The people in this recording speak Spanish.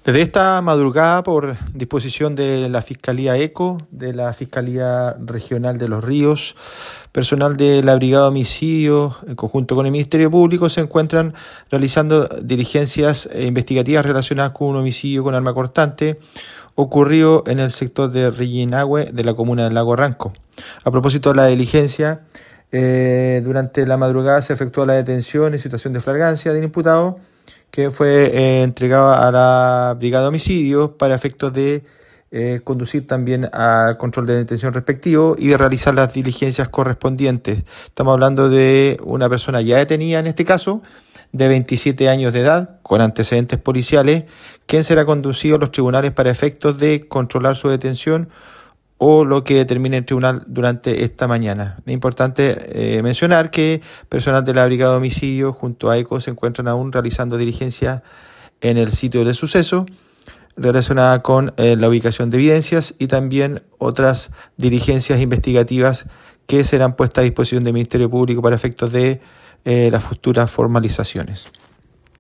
Desde esta madrugada, por disposición de la Fiscalía ECO, de la Fiscalía Regional de Los Ríos, personal de la Brigada de Homicidios, en conjunto con el Ministerio Público, se encuentran realizando diligencias investigativas relacionadas con un homicidio con arma cortante ocurrido en el sector de Rillinahue de la comuna del Lago Ranco. A propósito de la diligencia, durante la madrugada se efectuó la detención en situación de flagrancia del imputado, que fue entregado a la Brigada de Homicidios para efectos de conducir también al control de detención respectivo y de realizar las diligencias correspondientes. Estamos hablando de una persona ya detenida en este caso, de 27 años de edad, con antecedentes policiales, quien será conducido a los tribunales para efectos de controlar su detención o lo que determine el tribunal durante esta mañana. Es importante mencionar que personal de la Brigada de Homicidios junto a ECO se encuentran aún realizando diligencias en el sitio del suceso relacionada con la ubicación de evidencias y también otras diligencias investigativas que serán puestas a disposición del Ministerio Público para efectos de las futuras formalizaciones.